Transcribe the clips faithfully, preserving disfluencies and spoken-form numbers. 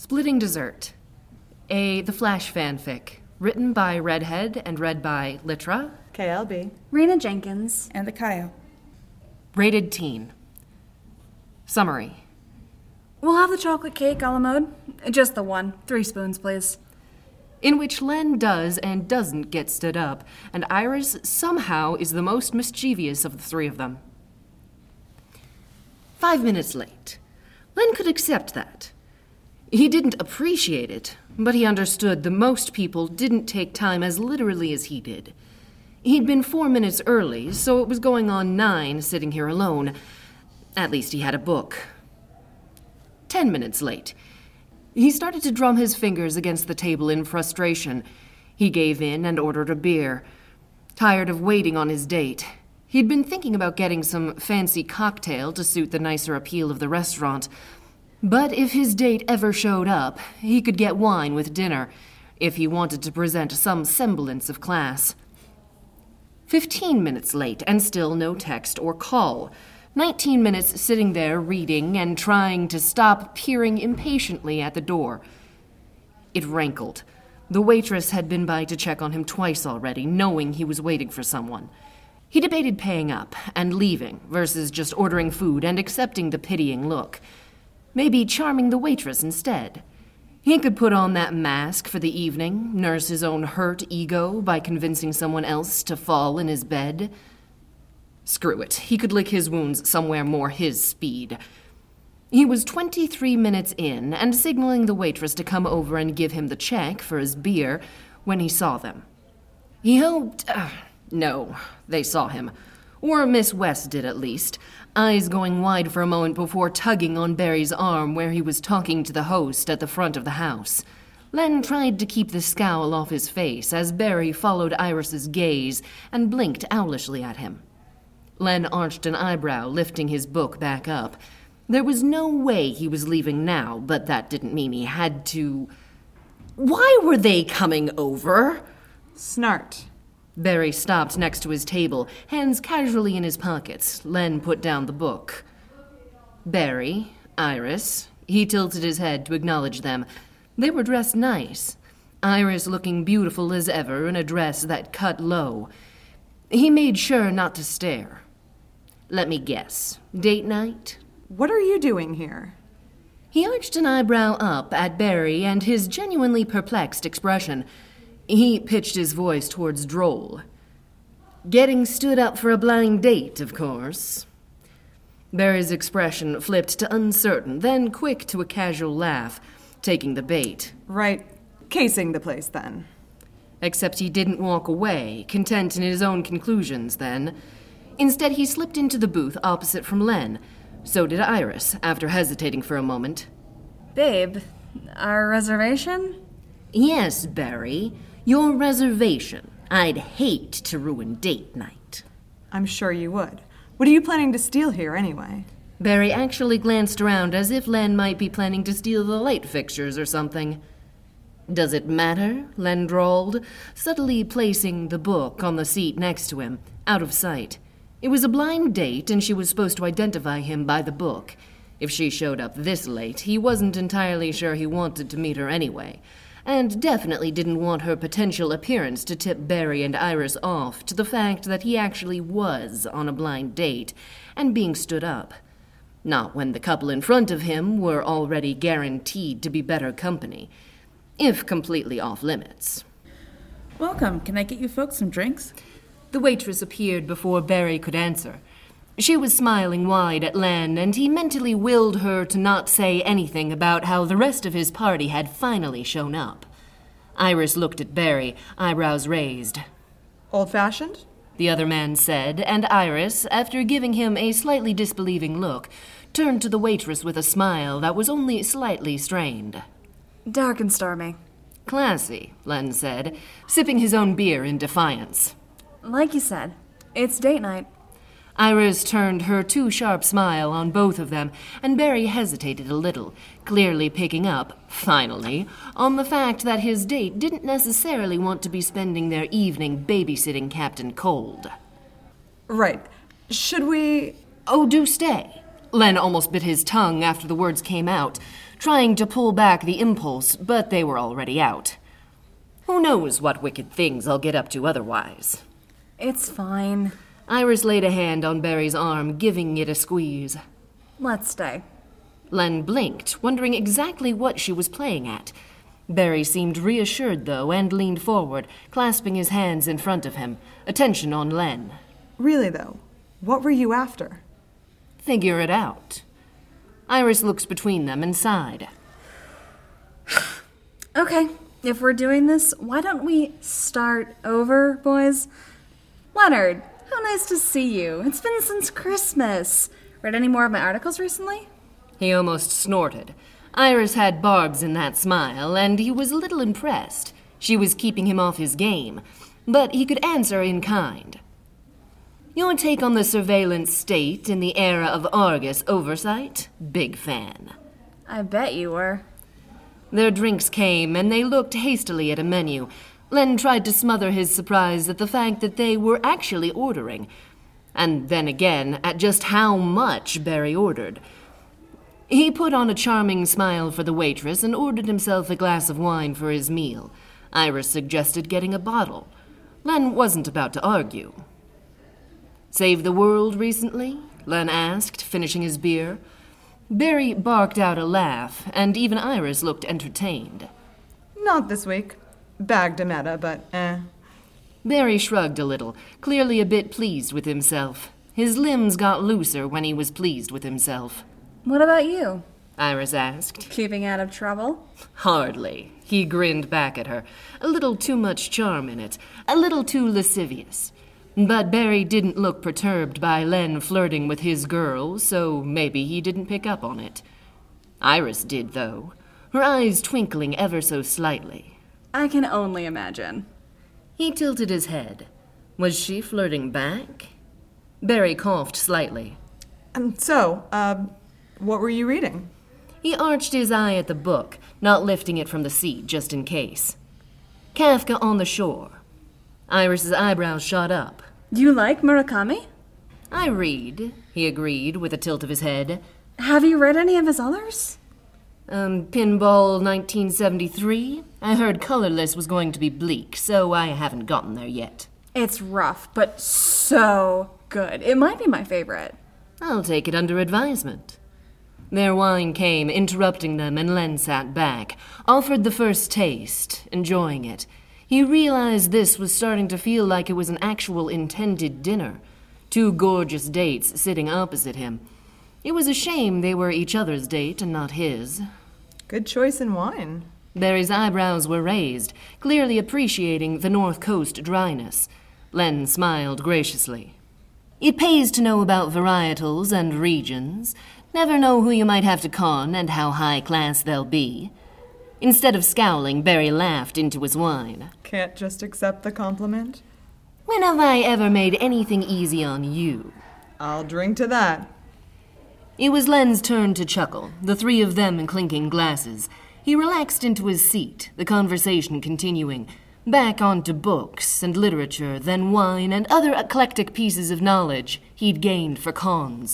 Splitting Dessert. A The Flash fanfic. Written by Redhead and read by Litra, K L B, Rena Jenkins, and the Kaio. Rated teen. Summary. We'll have the chocolate cake a la mode. Just the one. Three spoons, please. In which Len does and doesn't get stood up, and Iris somehow is the most mischievous of the three of them. Five minutes late. Len could accept that. He didn't appreciate it, but he understood that most people didn't take time as literally as he did. He'd been four minutes early, so it was going on nine sitting here alone. At least he had a book. Ten minutes late. He started to drum his fingers against the table in frustration. He gave in and ordered a beer. Tired of waiting on his date. He'd been thinking about getting some fancy cocktail to suit the nicer appeal of the restaurant. But if his date ever showed up, he could get wine with dinner, if he wanted to present some semblance of class. Fifteen minutes late, and still no text or call. Nineteen minutes sitting there reading and trying to stop peering impatiently at the door. It rankled. The waitress had been by to check on him twice already, knowing he was waiting for someone. He debated paying up and leaving versus just ordering food and accepting the pitying look. Maybe charming the waitress instead. He could put on that mask for the evening, nurse his own hurt ego by convincing someone else to fall in his bed. Screw it, he could lick his wounds somewhere more his speed. He was twenty-three minutes in and signaling the waitress to come over and give him the check for his beer when he saw them. He hoped... Uh, no, they saw him. Or Miss West did at least, eyes going wide for a moment before tugging on Barry's arm where he was talking to the host at the front of the house. Len tried to keep the scowl off his face as Barry followed Iris's gaze and blinked owlishly at him. Len arched an eyebrow, lifting his book back up. There was no way he was leaving now, but that didn't mean he had to... Why were they coming over? Snart. Barry stopped next to his table, hands casually in his pockets. Len put down the book. Barry, Iris. He tilted his head to acknowledge them. They were dressed nice. Iris looking beautiful as ever in a dress that cut low. He made sure not to stare. Let me guess. Date night? What are you doing here? He arched an eyebrow up at Barry and his genuinely perplexed expression. He pitched his voice towards Droll. Getting stood up for a blind date, of course. Barry's expression flipped to uncertain, then quick to a casual laugh, taking the bait. Right. Casing the place, then. Except he didn't walk away, content in his own conclusions, then. Instead, he slipped into the booth opposite from Len. So did Iris, after hesitating for a moment. Babe, our reservation? Yes, Barry. Your reservation. I'd hate to ruin date night. I'm sure you would. What are you planning to steal here, anyway? Barry actually glanced around as if Len might be planning to steal the light fixtures or something. Does it matter? Len drawled, subtly placing the book on the seat next to him, out of sight. It was a blind date, and she was supposed to identify him by the book. If she showed up this late, he wasn't entirely sure he wanted to meet her anyway, and definitely didn't want her potential appearance to tip Barry and Iris off to the fact that he actually was on a blind date and being stood up. Not when the couple in front of him were already guaranteed to be better company, if completely off limits. Welcome. Can I get you folks some drinks? The waitress appeared before Barry could answer. She was smiling wide at Len, and he mentally willed her to not say anything about how the rest of his party had finally shown up. Iris looked at Barry, eyebrows raised. Old-fashioned? The other man said, and Iris, after giving him a slightly disbelieving look, turned to the waitress with a smile that was only slightly strained. Dark and stormy. Classy, Len said, sipping his own beer in defiance. Like you said, it's date night. Iris turned her too sharp smile on both of them, and Barry hesitated a little, clearly picking up, finally, on the fact that his date didn't necessarily want to be spending their evening babysitting Captain Cold. Right. Should we... Oh, do stay. Len almost bit his tongue after the words came out, trying to pull back the impulse, but they were already out. Who knows what wicked things I'll get up to otherwise? It's fine. Iris laid a hand on Barry's arm, giving it a squeeze. Let's stay. Len blinked, wondering exactly what she was playing at. Barry seemed reassured, though, and leaned forward, clasping his hands in front of him, attention on Len. Really, though, what were you after? Figure it out. Iris looked between them and sighed. Okay, if we're doing this, why don't we start over, boys? Leonard, how nice to see you. It's been since Christmas. Read any more of my articles recently? He almost snorted. Iris had barbs in that smile, and he was a little impressed. She was keeping him off his game, but he could answer in kind. Your take on the surveillance state in the era of Argus oversight? Big fan. I bet you were. Their drinks came, and they looked hastily at a menu. Len tried to smother his surprise at the fact that they were actually ordering, and then again at just how much Barry ordered. He put on a charming smile for the waitress and ordered himself a glass of wine for his meal. Iris suggested getting a bottle. Len wasn't about to argue. Save the world recently? Len asked, finishing his beer. Barry barked out a laugh, and even Iris looked entertained. Not this week. Bagged a meta, but eh. Barry shrugged a little, clearly a bit pleased with himself. His limbs got looser when he was pleased with himself. What about you? Iris asked. Keeping out of trouble? Hardly. He grinned back at her. A little too much charm in it. A little too lascivious. But Barry didn't look perturbed by Len flirting with his girl, so maybe he didn't pick up on it. Iris did, though, her eyes twinkling ever so slightly. I can only imagine. He tilted his head. Was she flirting back? Barry coughed slightly. And so, uh, what were you reading? He arched his eye at the book, not lifting it from the seat just in case. Kafka on the Shore. Iris's eyebrows shot up. You like Murakami? I read, he agreed with a tilt of his head. Have you read any of his others? Um, Pinball nineteen seventy-three? I heard Colorless was going to be bleak, so I haven't gotten there yet. It's rough, but so good. It might be my favorite. I'll take it under advisement. Their wine came, interrupting them, and Len sat back, offered the first taste, enjoying it. He realized this was starting to feel like it was an actual intended dinner. Two gorgeous dates sitting opposite him. It was a shame they were each other's date and not his. Good choice in wine. Barry's eyebrows were raised, clearly appreciating the North Coast dryness. Len smiled graciously. It pays to know about varietals and regions. Never know who you might have to con and how high class they'll be. Instead of scowling, Barry laughed into his wine. Can't just accept the compliment? When have I ever made anything easy on you? I'll drink to that. It was Len's turn to chuckle, the three of them clinking glasses. He relaxed into his seat, the conversation continuing. Back onto books and literature, then wine and other eclectic pieces of knowledge he'd gained for cons.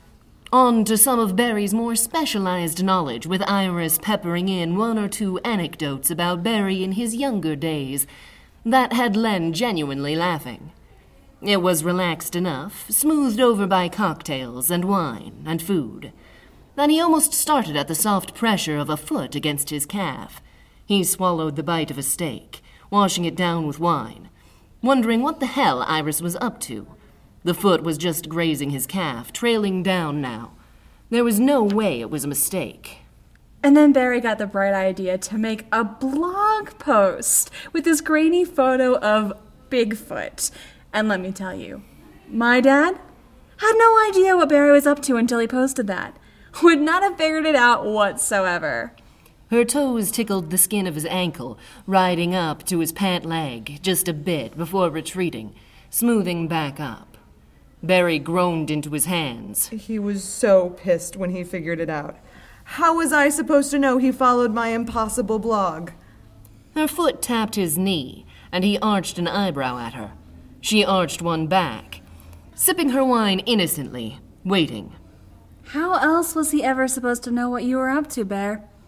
On to some of Barry's more specialized knowledge, with Iris peppering in one or two anecdotes about Barry in his younger days that had Len genuinely laughing. It was relaxed enough, smoothed over by cocktails and wine and food, that he almost started at the soft pressure of a foot against his calf. He swallowed the bite of a steak, washing it down with wine, wondering what the hell Iris was up to. The foot was just grazing his calf, trailing down now. There was no way it was a mistake. And then Barry got the bright idea to make a blog post with this grainy photo of Bigfoot. And let me tell you, my dad had no idea what Barry was up to until he posted that. Would not have figured it out whatsoever. Her toes tickled the skin of his ankle, riding up to his pant leg just a bit before retreating, smoothing back up. Barry groaned into his hands. He was so pissed when he figured it out. How was I supposed to know he followed my impossible blog? Her foot tapped his knee, and he arched an eyebrow at her. She arched one back, sipping her wine innocently, waiting. How else was he ever supposed to know what you were up to, Bear?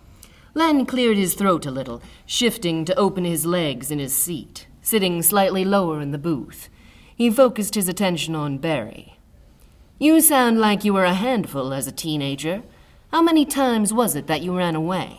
Len cleared his throat a little, shifting to open his legs in his seat, sitting slightly lower in the booth. He focused his attention on Barry. You sound like you were a handful as a teenager. How many times was it that you ran away?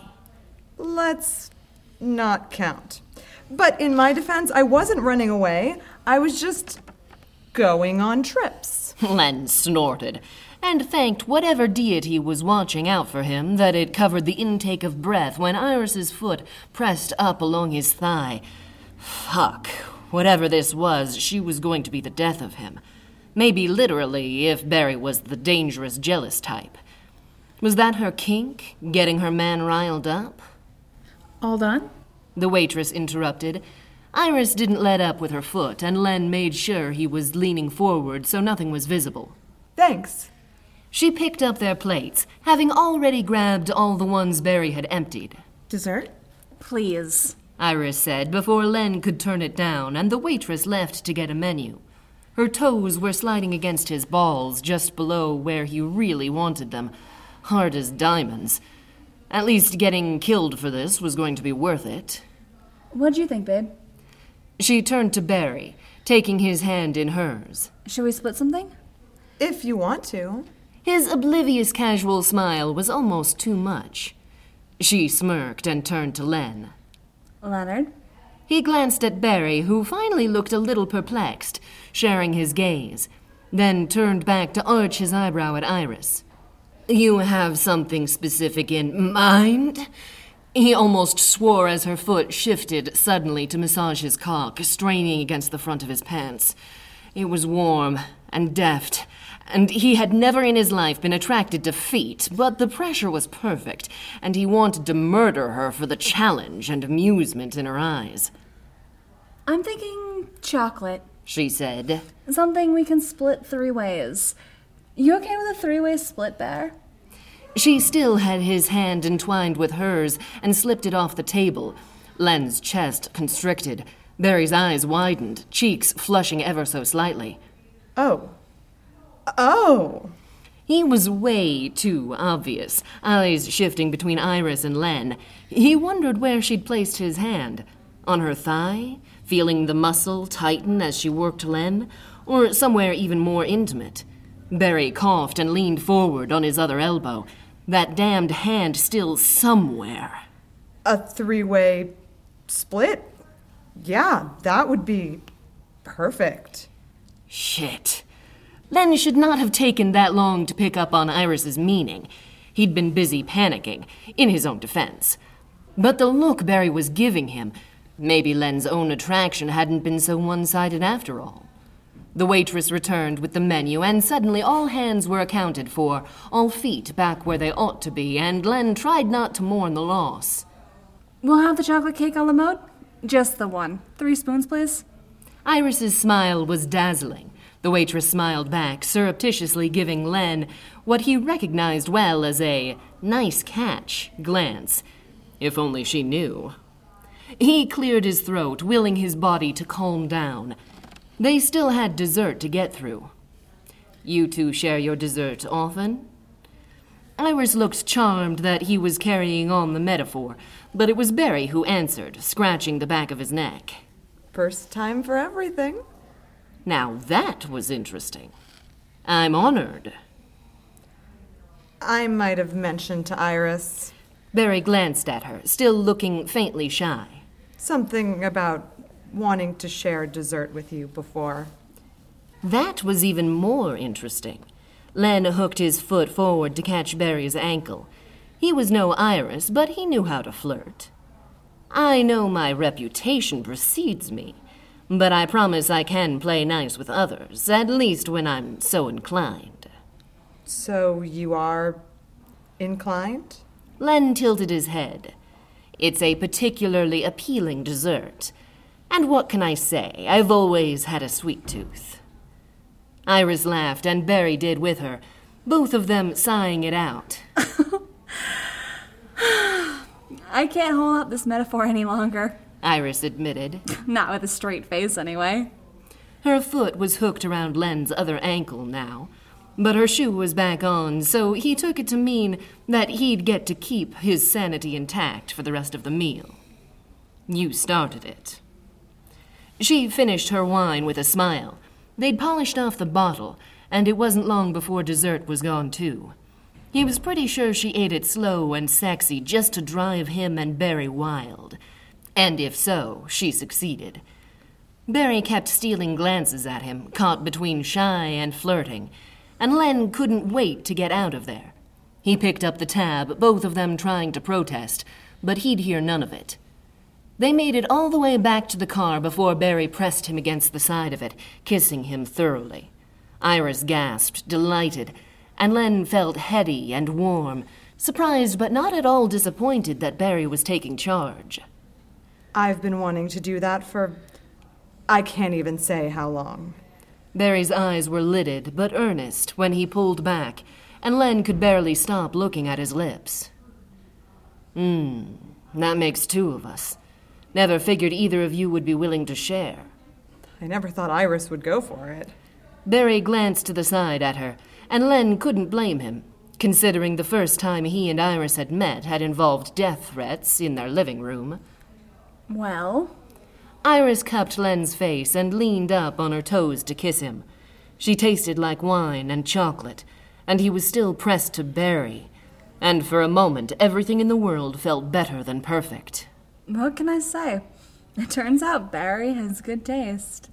Let's not count. But in my defense, I wasn't running away. I was just going on trips. Len snorted, and thanked whatever deity was watching out for him that it covered the intake of breath when Iris's foot pressed up along his thigh. Fuck. Whatever this was, she was going to be the death of him. Maybe literally, if Barry was the dangerous, jealous type. Was that her kink, getting her man riled up? All done? The waitress interrupted. Iris didn't let up with her foot, and Len made sure he was leaning forward so nothing was visible. Thanks. She picked up their plates, having already grabbed all the ones Barry had emptied. Dessert? Please. Iris said before Len could turn it down, and the waitress left to get a menu. Her toes were sliding against his balls just below where he really wanted them, hard as diamonds. At least getting killed for this was going to be worth it. What'd you think, babe? She turned to Barry, taking his hand in hers. Should we split something? If you want to. His oblivious casual smile was almost too much. She smirked and turned to Len. Leonard? He glanced at Barry, who finally looked a little perplexed, sharing his gaze, then turned back to arch his eyebrow at Iris. You have something specific in mind? He almost swore as her foot shifted suddenly to massage his cock, straining against the front of his pants. It was warm and deft, and he had never in his life been attracted to feet, but the pressure was perfect, and he wanted to murder her for the challenge and amusement in her eyes. I'm thinking chocolate. She said. Something we can split three ways. You okay with a three-way split, Bear? She still had his hand entwined with hers and slipped it off the table. Len's chest constricted. Barry's eyes widened, cheeks flushing ever so slightly. Oh. Oh. He was way too obvious, eyes shifting between Iris and Len. He wondered where she'd placed his hand. On her thigh, feeling the muscle tighten as she worked Len, or somewhere even more intimate. Barry coughed and leaned forward on his other elbow, that damned hand still somewhere. A three-way split? Yeah, that would be perfect. Shit. Len should not have taken that long to pick up on Iris's meaning. He'd been busy panicking, in his own defense. But the look Barry was giving him, maybe Len's own attraction hadn't been so one-sided after all. The waitress returned with the menu, and suddenly all hands were accounted for, all feet back where they ought to be, and Len tried not to mourn the loss. We'll have the chocolate cake a la mode? Just the one. Three spoons, please. Iris's smile was dazzling. The waitress smiled back, surreptitiously giving Len what he recognized well as a nice catch glance. If only she knew. He cleared his throat, willing his body to calm down. They still had dessert to get through. You two share your dessert often? Iris looked charmed that he was carrying on the metaphor, but it was Barry who answered, scratching the back of his neck. First time for everything. Now that was interesting. I'm honored. I might have mentioned to Iris. Barry glanced at her, still looking faintly shy. Something about wanting to share dessert with you before. That was even more interesting. Len hooked his foot forward to catch Barry's ankle. He was no Iris, but he knew how to flirt. I know my reputation precedes me, but I promise I can play nice with others, at least when I'm so inclined. So you are inclined? Len tilted his head. It's a particularly appealing dessert. And what can I say? I've always had a sweet tooth. Iris laughed, and Barry did with her, both of them sighing it out. I can't hold up this metaphor any longer. Iris admitted. Not with a straight face, anyway. Her foot was hooked around Len's other ankle now. But her shoe was back on, so he took it to mean that he'd get to keep his sanity intact for the rest of the meal. You started it. She finished her wine with a smile. They'd polished off the bottle, and it wasn't long before dessert was gone too. He was pretty sure she ate it slow and sexy just to drive him and Barry wild. And if so, she succeeded. Barry kept stealing glances at him, caught between shy and flirting, and Len couldn't wait to get out of there. He picked up the tab, both of them trying to protest, but he'd hear none of it. They made it all the way back to the car before Barry pressed him against the side of it, kissing him thoroughly. Iris gasped, delighted, and Len felt heady and warm, surprised but not at all disappointed that Barry was taking charge. I've been wanting to do that for... I can't even say how long. Barry's eyes were lidded but earnest when he pulled back, and Len could barely stop looking at his lips. Hmm, that makes two of us. Never figured either of you would be willing to share. I never thought Iris would go for it. Barry glanced to the side at her, and Len couldn't blame him, considering the first time he and Iris had met had involved death threats in their living room. Well? Iris cupped Len's face and leaned up on her toes to kiss him. She tasted like wine and chocolate, and he was still pressed to Barry. And for a moment, everything in the world felt better than perfect. What can I say? It turns out Barry has good taste.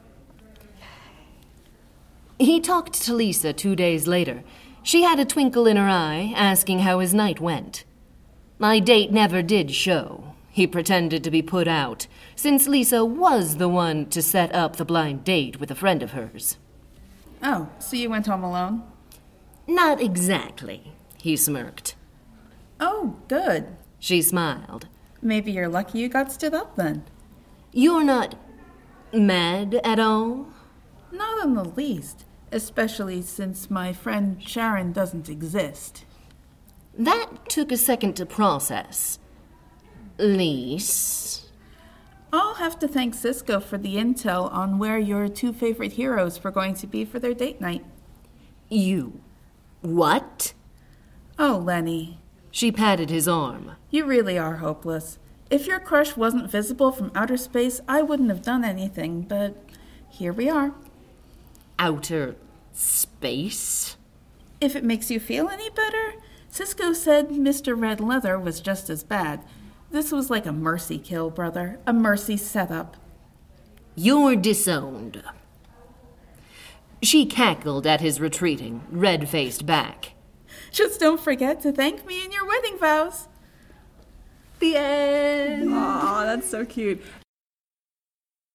He talked to Lisa two days later. She had a twinkle in her eye, asking how his night went. My date never did show. He pretended to be put out, since Lisa was the one to set up the blind date with a friend of hers. Oh, so you went home alone? Not exactly, he smirked. Oh, good. She smiled. Maybe you're lucky you got stood up then. You're not mad at all? Not in the least, especially since my friend Sharon doesn't exist. That took a second to process. Lise? I'll have to thank Cisco for the intel on where your two favorite heroes were going to be for their date night. You... what? Oh, Lenny. She patted his arm. You really are hopeless. If your crush wasn't visible from outer space, I wouldn't have done anything, but here we are. Outer space? If it makes you feel any better, Cisco said Mister Red Leather was just as bad. This was like a mercy kill, brother. A mercy setup. You're disowned. She cackled at his retreating, red-faced back. Just don't forget to thank me in your wedding vows. The end. Aw, that's so cute.